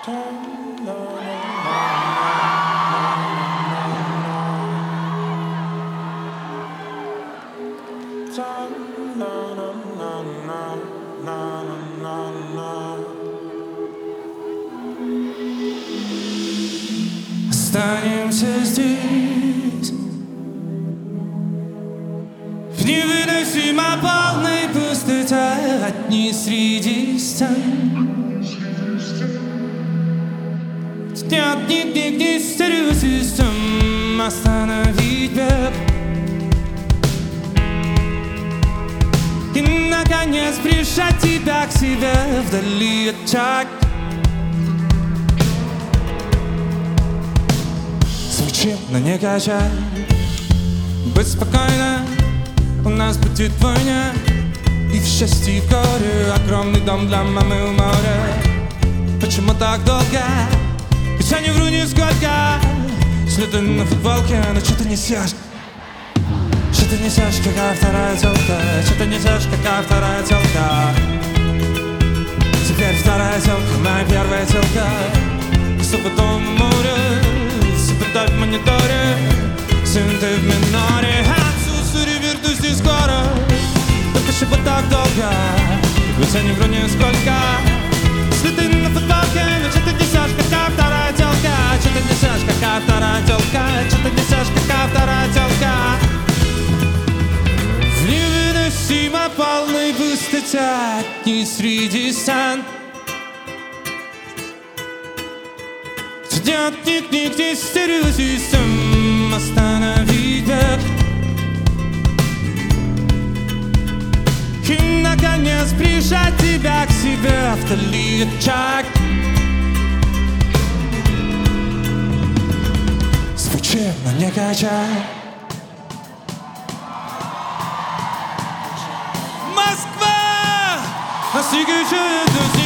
Останемся здесь в невыносимо полной пустоте, одни среди стен. Нет нигде стереосистем остановить бег и, наконец, прижать тебя к себе вдали от чак. Звучит, но не качай. Будь спокойна, у нас будет война. И в счастье, и в горе огромный дом для мамы у моря. Почему так долго? Ведь я не вру нисколько. Следы на футболке, но что ты несешь? Что ты несешь, какая вторая телка? Что ты несешь, какая вторая телка? Теперь вторая телка, моя первая телка. С опытом море, с опытом в мониторе. Сын ты в миноре. Отсутствие ревертуси скоро. Только почему так долго? Ведь я не вру нисколько. Следы на футболке, но что ты несешь, какая вторая телка? Что ты несешь, какая вторая телка? Что ты несешь, какая вторая телка? В невыносимо полной пустоте, не среди стен. Нет нигде стереосистем остановить бег и, наконец, прижать тебя к себе вдали от чак. Звучит, но не качай. Москва! А